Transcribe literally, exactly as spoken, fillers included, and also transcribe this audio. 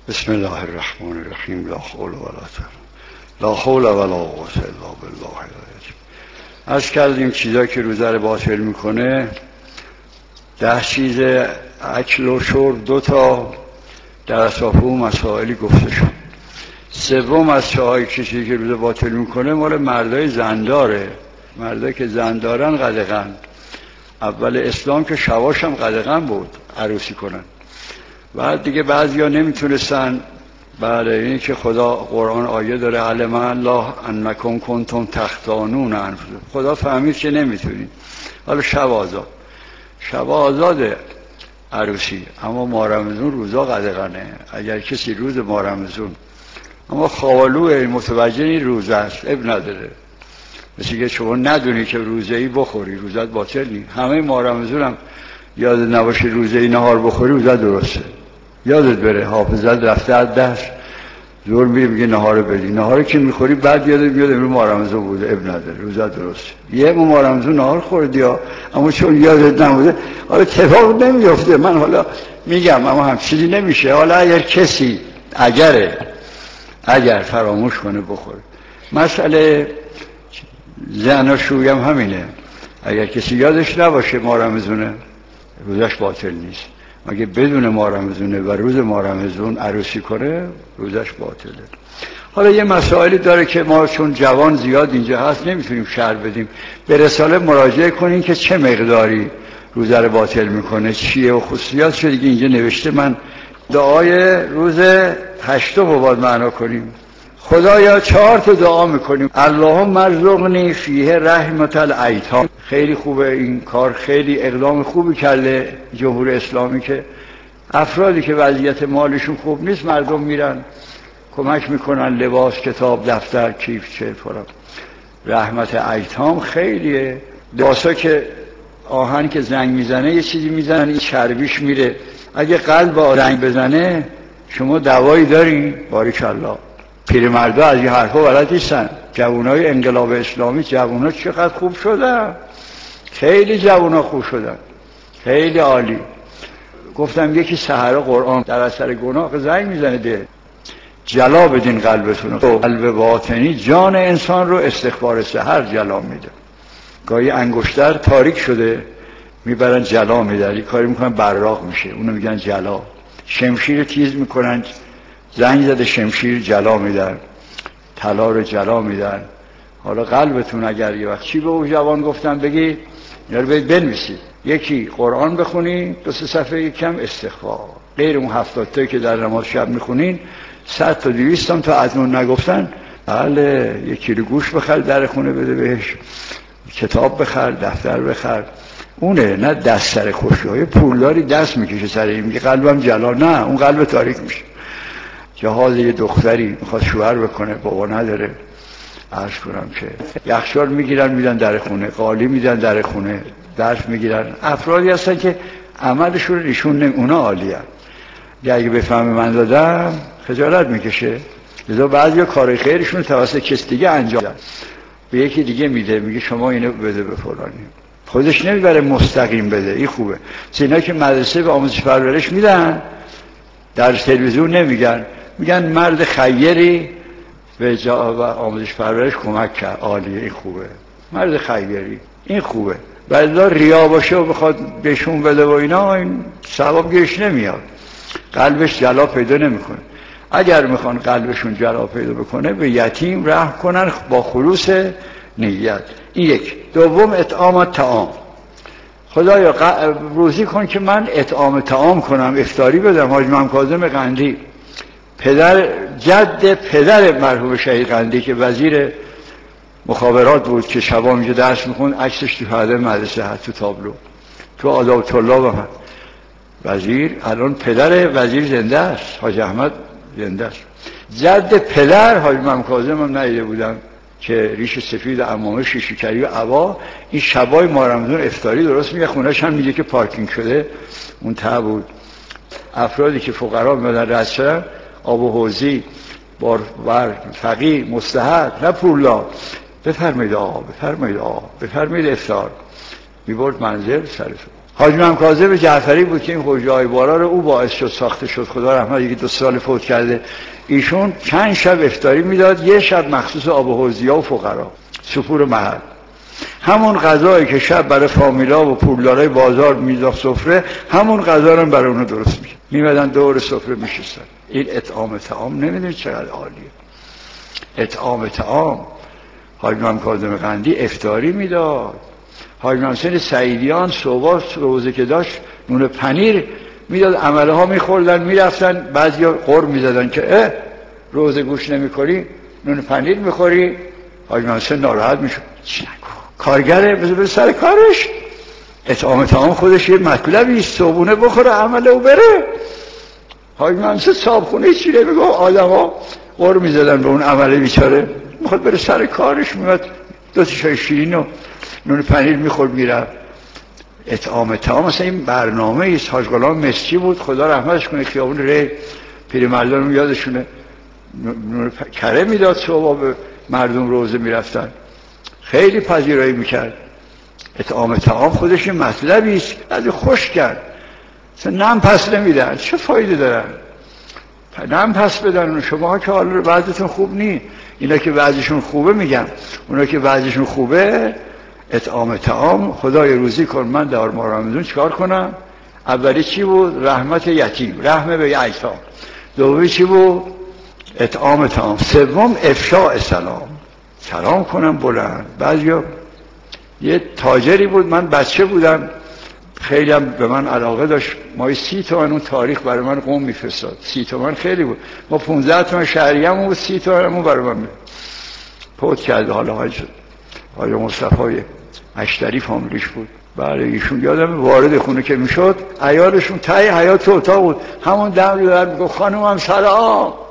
بسم الله الرحمن الرحیم. لا حول ولا قوة لا حول ولا قوة الا بالله العظیم. عرض کردیم چیزایی که روزه رو باطل میکنه ده چیز، اکل و شرب دو تا، در اطراف اون مسائلی گفته شد. سوم از چیزهای چیزی که روزه باطل میکنه مال مردای زنداره. مردایی که زندارن قدغن. اول اسلام که شواش هم قدغن بود عروسی کنن. بعد دیگه بعضیا نمیتونستن. بعد اینی که خدا قرآن آیه داره علم الله انکم کنتم تختانون انفسکم، خدا فهمید که نمیتونید. حالا شب آزاد، شب آزاده عروسی، اما ماه رمضان روزا قدغنه. اگر کسی روز ماه رمضان اما خوالوه متوجه این روزه است، اب نداره. مثل که شما ندونی که روزه‌ای بخوری روزت باطل نیست. همه ماه رمضان هم یاد نباشه روزه‌ای نهار بخوری روزت درسته. یادت بره حافظت رفته از دست زور میره میگه نهار بدی، نهاری که میخوری بعد یادت میاد امروز ماه رمضان بوده، اب نداره روزت درسته. یه ماه رمضان نهار خوردی ها، اما چون یادت نبوده حالا اتفاق نمیفته. من حالا میگم اما هم چیزی نمیشه. حالا اگر کسی اگره اگر فراموش کنه بخوره. مسئله زناشویی هم همینه. اگر کسی یادش نباشه ماه رمضانه روزش باطل نیست. مگه بدون ماه رمضانه و روز ماه رمضان عروسی کنه روزش باطله. حالا یه مسائلی داره که ما چون جوان زیاد اینجا هست نمیتونیم شرح بدیم. به رساله مراجعه کنین که چه مقداری روزه رو باطل میکنه چیه و خصوصیاتش دیگه اینجا نوشته. من دعای روز هشتم رو باید معنا کنیم. خدایا چهار تا دعا میکنیم. اللهم ارزقنی فیه رحمت الایتام. خیلی خوبه این کار، خیلی اقدام خوبی کرده جمهوری اسلامی که افرادی که وضعیت مالشون خوب نیست مردم میرن کمک میکنن، لباس، کتاب، دفتر، کیف، چه فرام. رحمت ایتام خیلیه. داسا که آهن که زنگ میزنه یه چیزی میزنن این چربیش میره. اگه قلب آدم بزنه شما دوایی دارین؟ باریکالله. پیرمردا از این حرفا بلد نیستن. جوانای انقلاب اسلامی جوانا چقدر خوب شدن. خیلی جوانا خوب شدن، خیلی عالی. گفتم یکی سحر قرآن در اثر گناه زنگ میزنه ده جلا بدین قلبتون. قلب باطنی جان انسان رو استخبار سحر جلا میده. گاهی انگشتر تاریک شده میبرن جلا میدن، کاری میکنن براق میشه، اونو میگن جلا. شمشیر تیز میکنن، زنگ زده شمشیر جلا میدن، طلا رو جلا میدن. حالا قلبتون اگر یه وقت چی به اون جوان گفتن بگی یا رو باید بنویسید. یکی قرآن بخونی دو سه صفحه کم استغفار، غیر اون هفتاد تایی که در نماز شب میخونین صد تا دویست تا ادنون نگفتن. بله یکی رو گوش بخر در خونه بده بهش، کتاب بخر، دفتر بخر. اونه نه دست سر خوشی های پولداری دست میکشه سر این میگه قلبم جلا. نه، اون قلب تاریک میشه. جهاز یه دختری میخواد شوهر بکنه بابا نداره، عرض کنم که یخچال میگیرن میدن در خونه، قالی میدن در خونه، درس میگیرن. افرادی هستن که عملشون رو نشون نمی، اونا عالی هستن. اگه بفهمه من دادم خجالت میکشه. لذا بعضی کار خیرشون توسط کس دیگه انجام دادن، به یکی دیگه میده، میگه شما اینو بده به فلانی. خودش نمیبره مستقیم بده. این خوبه. اینا که مدرسه به آموزش پرورش میدن در تلویزیون نمیگن، میگن مرد خیری به آموزش پرورش کمک کرد. عالیه، این خوبه. مرد خیری این خوبه. بعد ریا باشه و بخواد بهشون بده و اینا این ثواب گیرش نمیاد، قلبش جلا پیدا نمیکنه. اگر میخوان قلبشون جلا پیدا بکنه به یتیم رحم کنن با خلوص نیت. این یک. دوم اطعام طعام. خدایا روزی کن که من اطعام طعام کنم، افطاری بدم. حاج محمد کاظم قندی پدر جد پدر مرحوم شهید قندی که وزیر مخابرات بود که شبا اینجا درس میخوند، عکسش تو پرده مدرسه هست، تو تابلو، تو آداب طلاب هم وزیر. الان پدر وزیر زنده است، حاج احمد زنده است. جد پدر حاج محمد کاظم هم ندیده بودم که ریش سفید عمامه شیشیکری و عبا. این شبای ماه رمضان افطاری درست میگه، خونه‌ش هم میگه که پارکینگ شده اون ته بود. افرادی که فقرا میادن رد شدن آب و حوضی بار فقیر مستحق نه پولا، بفرمایید آقا، بفرمایید آقا، بفرمایید افطار. میبرد منزل سرشون. حاجی امام کاظم جعفری بود که این حجره های بالا رو او باعث شد ساخته شد، خدا رحمت، یکی دو سال فوت کرده. ایشون چند شب افطاری میداد، یه شب مخصوص آب حوضی‌ها و فقرا، سفور محل. همون غذایی که شب برای فامیلا و پولدارای بازار میذاخت سفره، همون غذا رو برای اونها درست میشه. میمدن دور سفره میشستن. این اطعام طعام نمیدونید چقدر عالیه. اطعام طعام. حاجی امام کاظم قندی افطاری میداد. حاجی امام حسین سعیدیان صبح روزه که داشت نون پنیر میداد، عمله ها میخوردن میرفتن، بعضیا غر میزدن که اه روزه گوش نمیخوری نون پنیر میخوری. حاجی امام حسین ناراحت میشد، چی نگو کارگره بذار بره سر کارش. اطعام طعام خودش یه مطلبی است، صبحونه بخوره عمله و بره. حاجی امام حسین صابخونه چی نمیگه، آدما غر میزدن به اون عمله بیچاره، میخواد بره سر کارش، میاد دو تا چای شیرین و نون پنیر میخورد میرفت. اطعام طعام مثلا این برنامه است. حاج غلام مسکی بود، خدا رحمتش کنه، خیابون ری پیرمردان یادشونه، نون کره میداد صبح به مردم روزه میرفتن، خیلی پذیرایی میکرد. اطعام طعام خودش مطلبی است. از خوش کرد مثلا نم پس نمیدن، چه فایده دارن نم پس بدن؟ شما که حالا وضعتون خوب نی، اینا که وضعشون خوبه میگم، اونا که وضعشون خوبه اطعام طعام. خدای روزی کن، من در ماه رمضان چیکار کنم؟ اولی چی بود؟ رحمت یتیم، رحمه به یتیم. دومی چی بود؟ اطعام طعام. سوم افشاء سلام، سلام کنم بلند. بعضیا یه تاجری بود، من بچه بودم، خیلی هم به من علاقه داشت، ما سی تومن اون تاریخ برای من قوم میفرستاد. سی تومن خیلی بود، ما پونزده تومن شهریه‌مون بود، سی تومن برای من می پوت کرده. حالا حاج حاج مصطفی اشتری فامیلیش بود. برای ایشون یادم وارد خونه که میشد، عیالشون تای حیاط اتاق بود، همون دم رو در میگفت خانومم سلام.